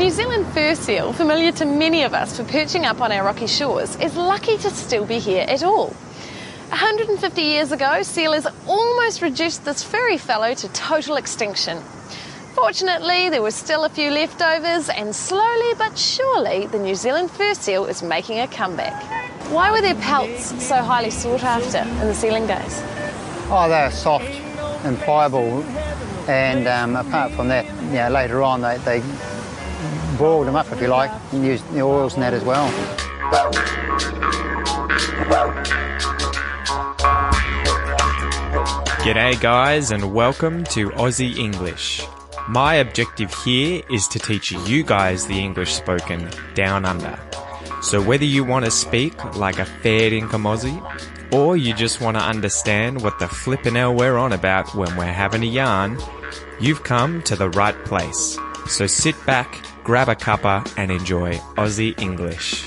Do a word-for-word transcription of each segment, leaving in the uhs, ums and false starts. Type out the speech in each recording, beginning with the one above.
New Zealand fur seal, familiar to many of us for perching up on our rocky shores, is lucky to still be here at all. one hundred fifty years ago, sealers almost reduced this furry fellow to total extinction. Fortunately, there were still a few leftovers, and slowly but surely, the New Zealand fur seal is making a comeback. Why were their pelts so highly sought after in the sealing days? Oh, they're soft and pliable, and um, apart from that, you know, later on they, they boiled them up, if you like, and used the oils and that as well. G'day guys, and welcome to Aussie English. My objective here is to teach you guys the English spoken down under. So whether you want to speak like a fair income Aussie, or you just want to understand what the flippin' hell we're on about when we're having a yarn, you've come to the right place. So sit back, grab a cuppa and enjoy Aussie English.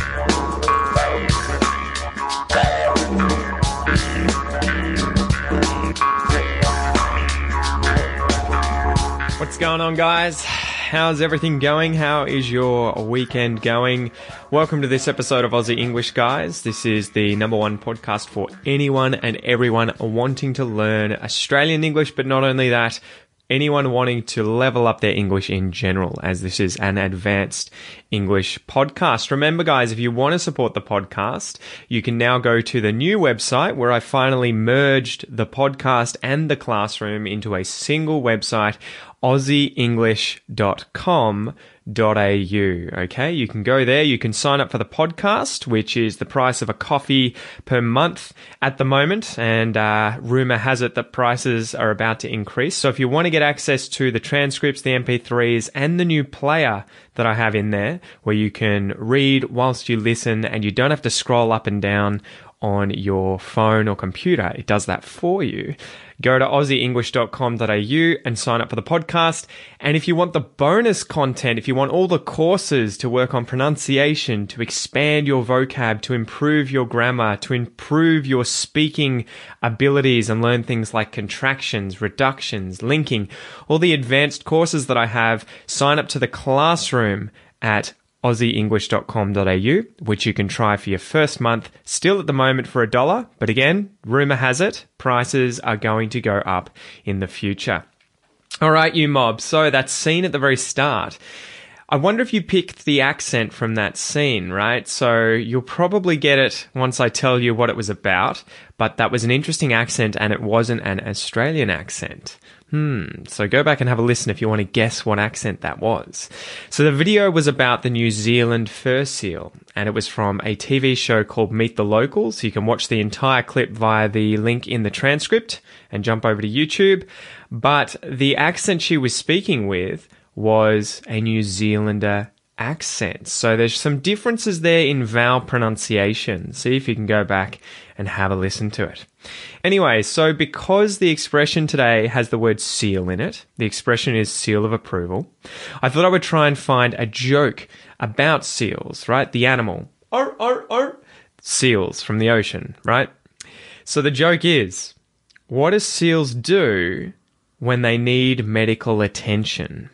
What's going on, guys? How's everything going? How is your weekend going? Welcome to this episode of Aussie English, guys. This is the number one podcast for anyone and everyone wanting to learn Australian English, but not only that, anyone wanting to level up their English in general, as this is an advanced English podcast. Remember, guys, if you want to support the podcast, you can now go to the new website where I finally merged the podcast and the classroom into a single website, aussie english dot com dot a u. Okay, you can go there, you can sign up for the podcast, which is the price of a coffee per month at the moment, and uh, rumor has it that prices are about to increase. So if you want to get access to the transcripts, the M P threes, and the new player that I have in there, where you can read whilst you listen, and you don't have to scroll up and down on your phone or computer, it does that for you. Go to aussie english dot com dot a u and sign up for the podcast. And if you want the bonus content, if you want all the courses to work on pronunciation, to expand your vocab, to improve your grammar, to improve your speaking abilities and learn things like contractions, reductions, linking, all the advanced courses that I have, sign up to the classroom at aussie english dot com dot a u, which you can try for your first month, still at the moment for a dollar. But again, rumor has it, prices are going to go up in the future. All right, you mob. So that scene at the very start, I wonder if you picked the accent from that scene, right? So you'll probably get it once I tell you what it was about, but that was an interesting accent and it wasn't an Australian accent. Hmm, so go back and have a listen if you want to guess what accent that was. So the video was about the New Zealand fur seal, and it was from a T V show called Meet the Locals. You can watch the entire clip via the link in the transcript and jump over to YouTube. But the accent she was speaking with was a New Zealander accent. So there's some differences there in vowel pronunciation. See if you can go back and have a listen to it. Anyway, so because the expression today has the word seal in it, the expression is seal of approval, I thought I would try and find a joke about seals, right? The animal. Arr, arr, arr. Seals from the ocean, right? So the joke is, what do seals do when they need medical attention?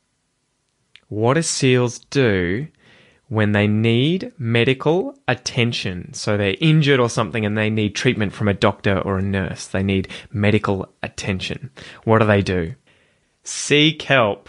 What do seals do when they need medical attention? So they're injured or something and they need treatment from a doctor or a nurse. They need medical attention. What do they do? Seek help.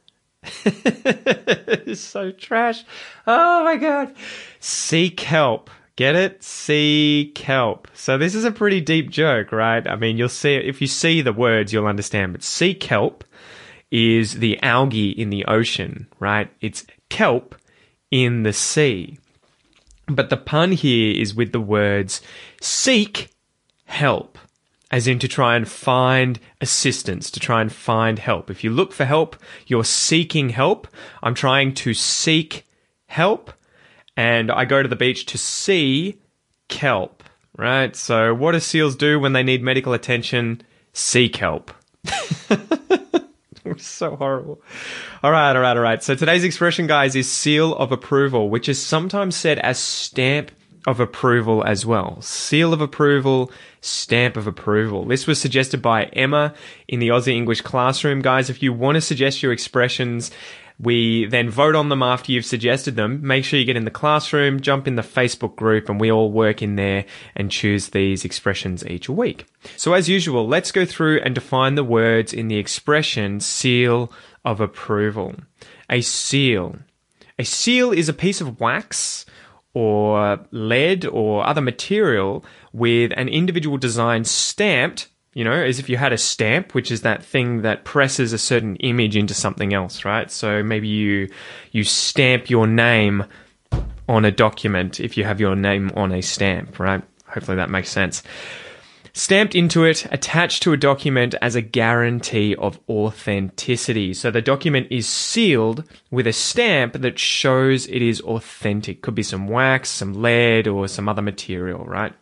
It's so trash. Oh my God. Seek help. Get it? Seek help. So this is a pretty deep joke, right? I mean, you'll see, if you see the words, you'll understand. But seek help is the algae in the ocean, right? It's kelp in the sea. But the pun here is with the words seek help, as in to try and find assistance, to try and find help. If you look for help, you're seeking help. I'm trying to seek help, and I go to the beach to see kelp, right? So what do seals do when they need medical attention? Seek help. So horrible. All right, all right, all right. So today's expression, guys, is seal of approval, which is sometimes said as stamp of approval as well. Seal of approval, stamp of approval. This was suggested by Emma in the Aussie English classroom. Guys, if you want to suggest your expressions, We then vote on them after you've suggested them. Make sure you get in the classroom, jump in the Facebook group, and we all work in there and choose these expressions each week. So as usual, let's go through and define the words in the expression seal of approval. A seal. A seal is a piece of wax or lead or other material with an individual design stamped, you know, as if you had a stamp, which is that thing that presses a certain image into something else, right? So maybe you you stamp your name on a document if you have your name on a stamp, right? Hopefully that makes sense. Stamped into it, attached to a document as a guarantee of authenticity. So the document is sealed with a stamp that shows it is authentic. Could be some wax, some lead, or some other material, right?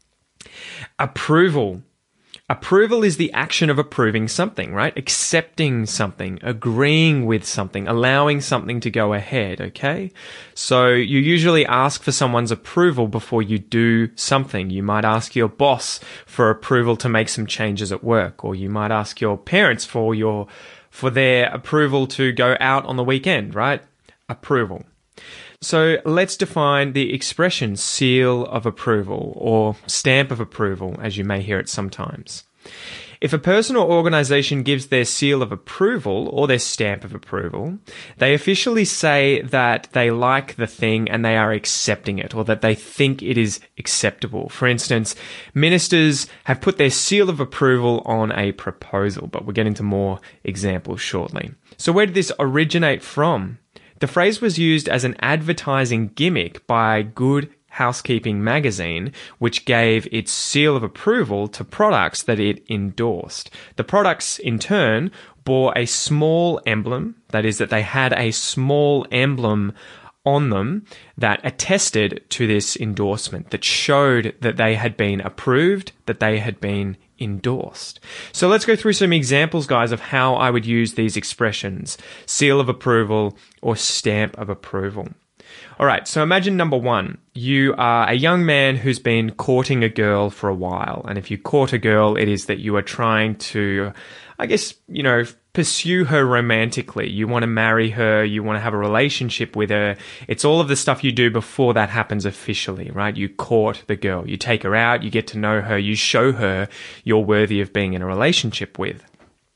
Approval. Approval is the action of approving something, right? Accepting something, agreeing with something, allowing something to go ahead, okay? So you usually ask for someone's approval before you do something. You might ask your boss for approval to make some changes at work, or you might ask your parents for your for their approval to go out on the weekend, right? Approval. So let's define the expression seal of approval or stamp of approval, as you may hear it sometimes. If a person or organization gives their seal of approval or their stamp of approval, they officially say that they like the thing and they are accepting it, or that they think it is acceptable. For instance, ministers have put their seal of approval on a proposal, but we'll get into more examples shortly. So where did this originate from? The phrase was used as an advertising gimmick by Good Housekeeping magazine, which gave its seal of approval to products that it endorsed. The products, in turn, bore a small emblem, that is, that they had a small emblem on them that attested to this endorsement, that showed that they had been approved, that they had been endorsed. So let's go through some examples, guys, of how I would use these expressions, seal of approval or stamp of approval. All right, so imagine number one, you are a young man who's been courting a girl for a while. And if you court a girl, it is that you are trying to, I guess, you know, pursue her romantically. You want to marry her. You want to have a relationship with her. It's all of the stuff you do before that happens officially, right? You court the girl. You take her out. You get to know her. You show her you're worthy of being in a relationship with.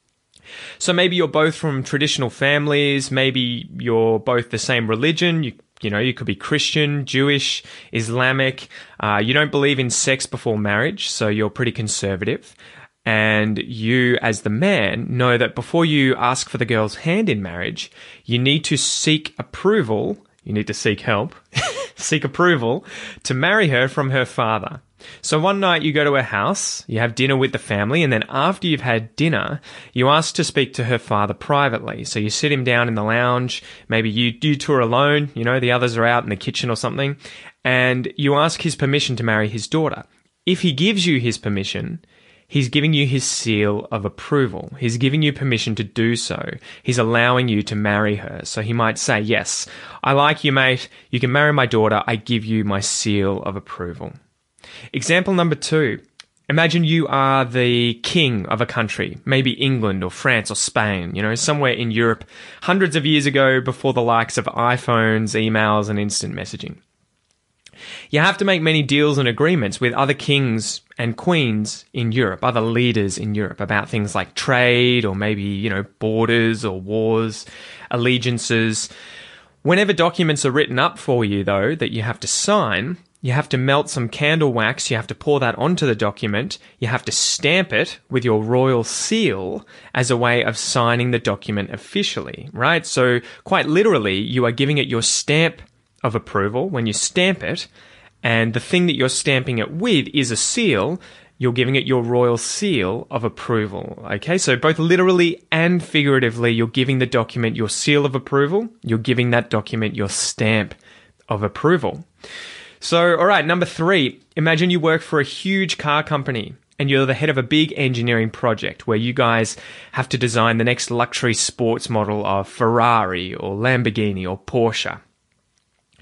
So maybe you're both from traditional families. Maybe you're both the same religion. You You know, you could be Christian, Jewish, Islamic. Uh, you don't believe in sex before marriage, so you're pretty conservative. And you, as the man, know that before you ask for the girl's hand in marriage, you need to seek approval. You need to seek help, seek approval to marry her from her father. So one night you go to her house, you have dinner with the family, and then after you've had dinner, you ask to speak to her father privately. So you sit him down in the lounge, maybe you do tour alone, you know, the others are out in the kitchen or something, and you ask his permission to marry his daughter. If he gives you his permission, he's giving you his seal of approval. He's giving you permission to do so. He's allowing you to marry her. So he might say, yes, I like you, mate. You can marry my daughter. I give you my seal of approval. Example number two. Imagine you are the king of a country, maybe England or France or Spain, you know, somewhere in Europe, hundreds of years ago before the likes of iPhones, emails, and instant messaging. You have to make many deals and agreements with other kings and queens in Europe, other leaders in Europe, about things like trade or maybe, you know, borders or wars, allegiances. Whenever documents are written up for you, though, that you have to sign, you have to melt some candle wax, you have to pour that onto the document, you have to stamp it with your royal seal as a way of signing the document officially, right? So quite literally, you are giving it your stamp of approval when you stamp it, and the thing that you're stamping it with is a seal. You're giving it your royal seal of approval, okay? So both literally and figuratively, you're giving the document your seal of approval, you're giving that document your stamp of approval. So, all right, number three, imagine you work for a huge car company and you're the head of a big engineering project where you guys have to design the next luxury sports model of Ferrari or Lamborghini or Porsche.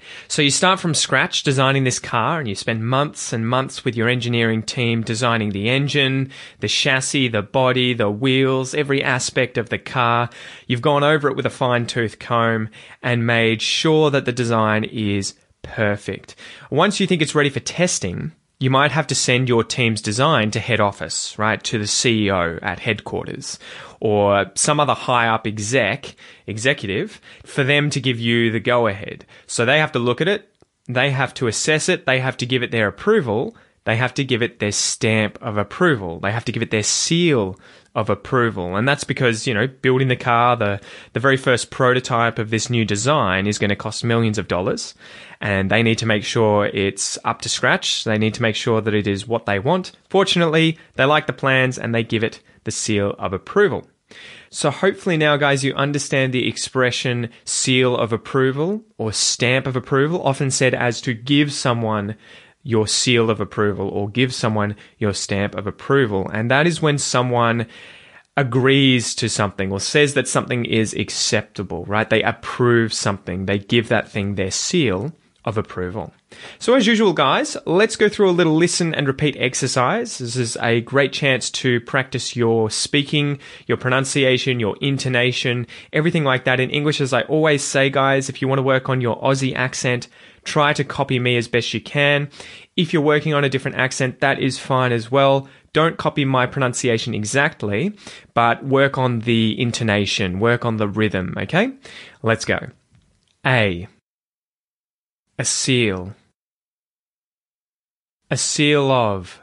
So you start from scratch designing this car, and you spend months and months with your engineering team designing the engine, the chassis, the body, the wheels, every aspect of the car. You've gone over it with a fine-tooth comb and made sure that the design is perfect. Once you think it's ready for testing, you might have to send your team's design to head office, right, to the C E O at headquarters, or some other high-up exec, executive, for them to give you the go-ahead. So they have to look at it, they have to assess it, they have to give it their approval, they have to give it their stamp of approval, they have to give it their seal of approval. And that's because, you know, building the car, the, the very first prototype of this new design is going to cost millions of dollars. And they need to make sure it's up to scratch. They need to make sure that it is what they want. Fortunately, they like the plans and they give it the seal of approval. So hopefully now, guys, you understand the expression seal of approval or stamp of approval, often said as to give someone your seal of approval or give someone your stamp of approval. And that is when someone agrees to something or says that something is acceptable, right? They approve something. They give that thing their seal of approval. So as usual, guys, let's go through a little listen and repeat exercise. This is a great chance to practice your speaking, your pronunciation, your intonation, everything like that in English. As I always say, guys, if you want to work on your Aussie accent, try to copy me as best you can. If you're working on a different accent, that is fine as well. Don't copy my pronunciation exactly, but work on the intonation, work on the rhythm, okay? Let's go. A. A seal. A seal of.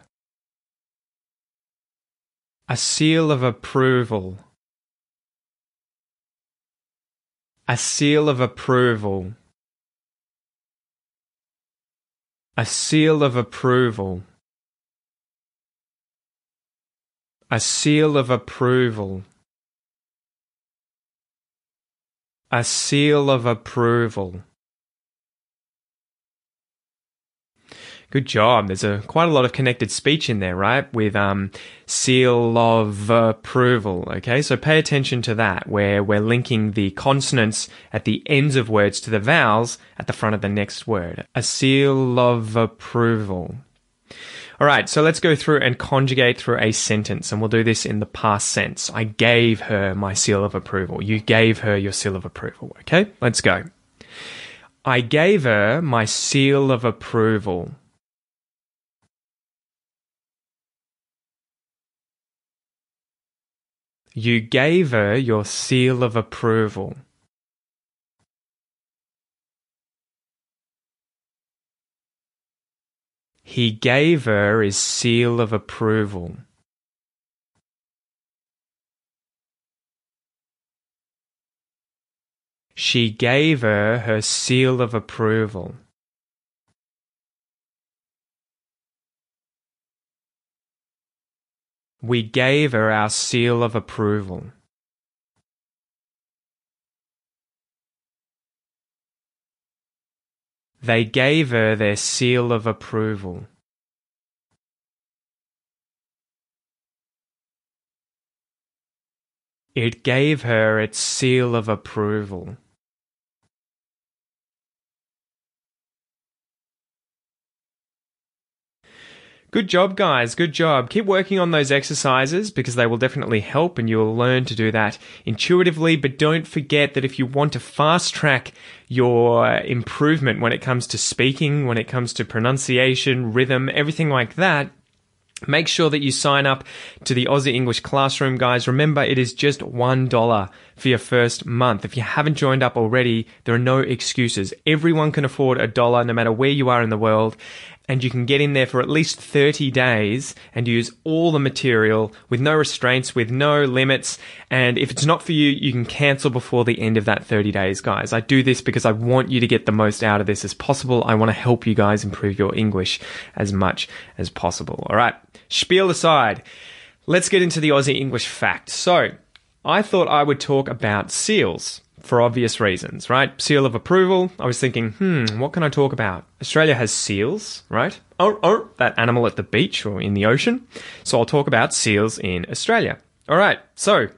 A seal of approval. A seal of approval. A seal of approval. A seal of approval. A seal of approval. Good job. There's a quite a lot of connected speech in there, right? With um, seal of approval. Okay, so pay attention to that, where we're linking the consonants at the ends of words to the vowels at the front of the next word. A seal of approval. All right, so let's go through and conjugate through a sentence, and we'll do this in the past sense. I gave her my seal of approval. You gave her your seal of approval. Okay, let's go. I gave her my seal of approval. You gave her your seal of approval. He gave her his seal of approval. She gave her her seal of approval. We gave her our seal of approval. They gave her their seal of approval. It gave her its seal of approval. Good job, guys. Good job. Keep working on those exercises because they will definitely help and you will learn to do that intuitively. But don't forget that if you want to fast track your improvement when it comes to speaking, when it comes to pronunciation, rhythm, everything like that, make sure that you sign up to the Aussie English Classroom, guys. Remember, it is just one dollar for your first month. If you haven't joined up already, there are no excuses. Everyone can afford a dollar no matter where you are in the world. And you can get in there for at least thirty days and use all the material with no restraints, with no limits. And if it's not for you, you can cancel before the end of that thirty days, guys. I do this because I want you to get the most out of this as possible. I want to help you guys improve your English as much as possible. All right, spiel aside, let's get into the Aussie English fact. So I thought I would talk about seals. For obvious reasons, right? Seal of approval. I was thinking, hmm, what can I talk about? Australia has seals, right? Oh, oh, that animal at the beach or in the ocean. So I'll talk about seals in Australia. All right, so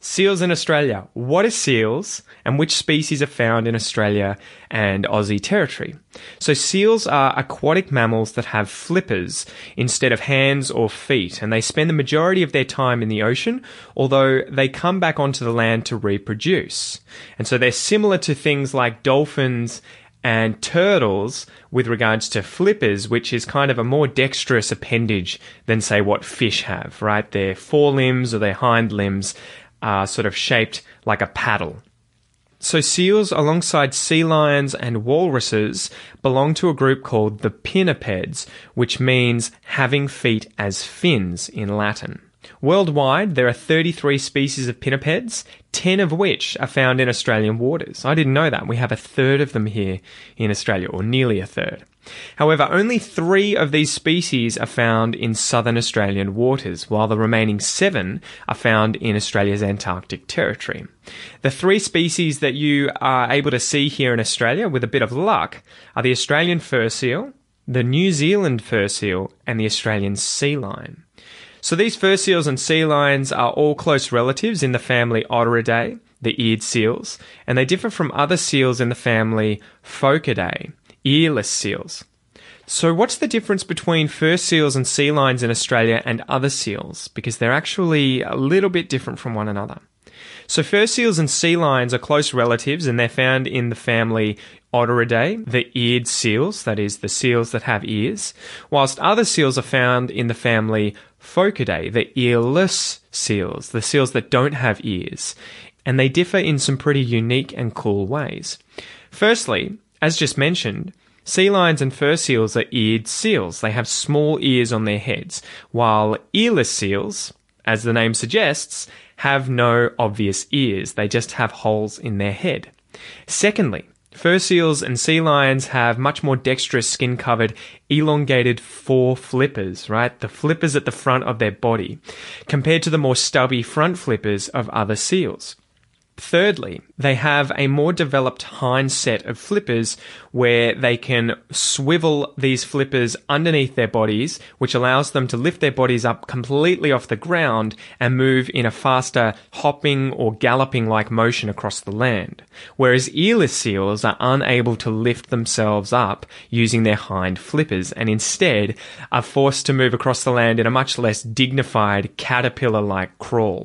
Seals in Australia. What are seals and which species are found in Australia and Aussie territory? So seals are aquatic mammals that have flippers instead of hands or feet, and they spend the majority of their time in the ocean, although they come back onto the land to reproduce. And so they're similar to things like dolphins and turtles with regards to flippers, which is kind of a more dexterous appendage than, say, what fish have, right? Their forelimbs or their hind limbs are sort of shaped like a paddle. So seals, alongside sea lions and walruses, belong to a group called the pinnipeds, which means having feet as fins in Latin. Worldwide, there are thirty-three species of pinnipeds, ten of which are found in Australian waters. I didn't know that. We have a third of them here in Australia, or nearly a third. However, only three of these species are found in southern Australian waters, while the remaining seven are found in Australia's Antarctic territory. The three species that you are able to see here in Australia, with a bit of luck, are the Australian fur seal, the New Zealand fur seal, and the Australian sea lion. So these fur seals and sea lions are all close relatives in the family Otaridae, the eared seals, and they differ from other seals in the family Phocidae, earless seals. So what's the difference between fur seals and sea lions in Australia and other seals? Because they're actually a little bit different from one another. So fur seals and sea lions are close relatives, and they're found in the family Otaridae, the eared seals, that is, the seals that have ears, whilst other seals are found in the family Phocidae, the earless seals, the seals that don't have ears, and they differ in some pretty unique and cool ways. Firstly, as just mentioned, sea lions and fur seals are eared seals. They have small ears on their heads, while earless seals, as the name suggests, have no obvious ears. They just have holes in their head. Secondly, fur seals and sea lions have much more dexterous skin-covered, elongated fore flippers, right? The flippers at the front of their body, compared to the more stubby front flippers of other seals. Thirdly, they have a more developed hind set of flippers where they can swivel these flippers underneath their bodies, which allows them to lift their bodies up completely off the ground and move in a faster hopping or galloping-like motion across the land. Whereas earless seals are unable to lift themselves up using their hind flippers and instead are forced to move across the land in a much less dignified caterpillar-like crawl.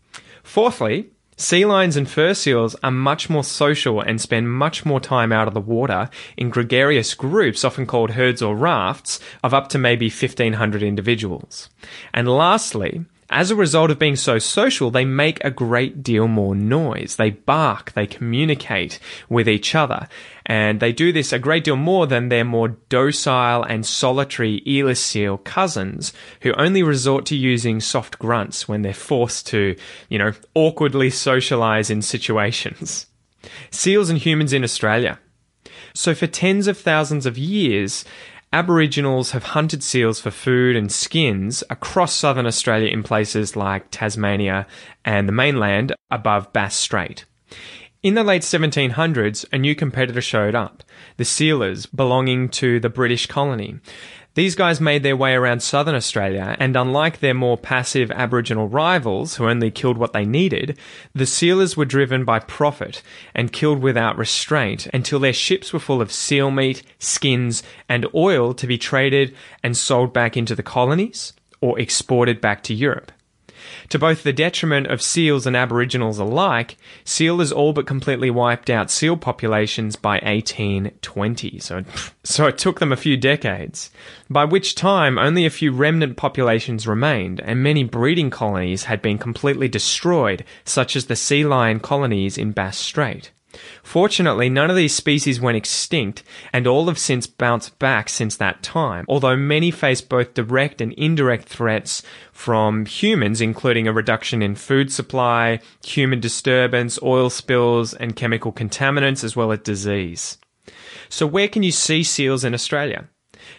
Fourthly, sea lions and fur seals are much more social and spend much more time out of the water in gregarious groups, often called herds or rafts, of up to maybe fifteen hundred individuals. And lastly, as a result of being so social, they make a great deal more noise. They bark, they communicate with each other, and they do this a great deal more than their more docile and solitary earless seal cousins, who only resort to using soft grunts when they're forced to, you know, awkwardly socialize in situations. Seals and humans in Australia. So for tens of thousands of years, Aboriginals have hunted seals for food and skins across southern Australia in places like Tasmania and the mainland above Bass Strait. In the late seventeen hundreds, a new competitor showed up, the sealers, belonging to the British colony. These guys made their way around southern Australia, and unlike their more passive Aboriginal rivals, who only killed what they needed, the sealers were driven by profit and killed without restraint until their ships were full of seal meat, skins, and oil to be traded and sold back into the colonies or exported back to Europe. To both the detriment of seals and Aboriginals alike, sealers all but completely wiped out seal populations by eighteen twenty, so, so it took them a few decades, by which time only a few remnant populations remained, and many breeding colonies had been completely destroyed, such as the sea lion colonies in Bass Strait. Fortunately, none of these species went extinct, and all have since bounced back since that time, although many face both direct and indirect threats from humans, including a reduction in food supply, human disturbance, oil spills, and chemical contaminants, as well as disease. So where can you see seals in Australia?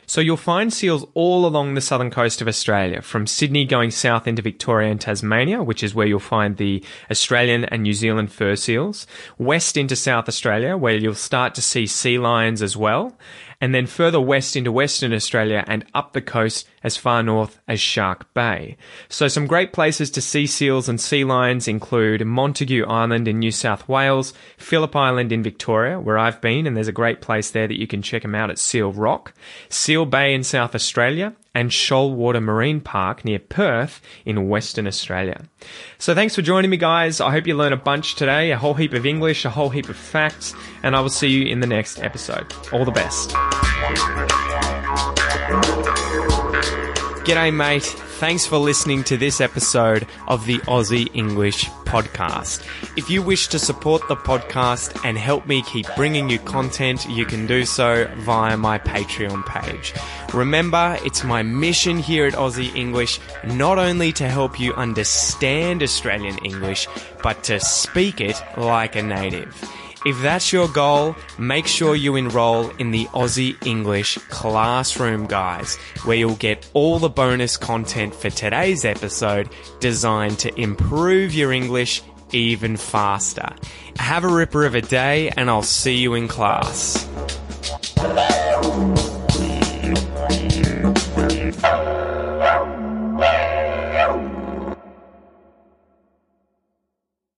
So you'll find seals all along the southern coast of Australia, from Sydney going south into Victoria and Tasmania, which is where you'll find the Australian and New Zealand fur seals, west into South Australia, where you'll start to see sea lions as well, and then further west into Western Australia and up the coast as far north as Shark Bay. So some great places to see seals and sea lions include Montague Island in New South Wales, Phillip Island in Victoria, where I've been, and there's a great place there that you can check them out at Seal Rock, Seal Bay in South Australia, and Shoalwater Marine Park near Perth in Western Australia. So thanks for joining me, guys. I hope you learned a bunch today, a whole heap of English, a whole heap of facts, and I will see you in the next episode. All the best. G'day, mate. Thanks for listening to this episode of the Aussie English Podcast. If you wish to support the podcast and help me keep bringing you content, you can do so via my Patreon page. Remember, it's my mission here at Aussie English not only to help you understand Australian English, but to speak it like a native. If that's your goal, make sure you enroll in the Aussie English Classroom, guys, where you'll get all the bonus content for today's episode designed to improve your English even faster. Have a ripper of a day, and I'll see you in class.